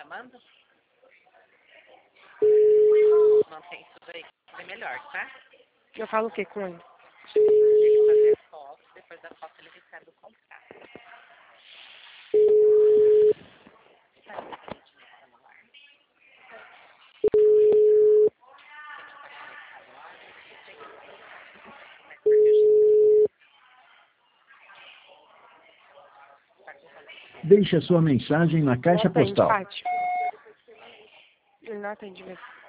chamando? Mantém isso daí, que é melhor, tá? Eu falo o que com ele? Ele fazer foto, depois da foto ele recebe o contrato. Tá no celular. Deixe a sua mensagem na caixa Não atende, postal. Fátima. Ele não atende mesmo.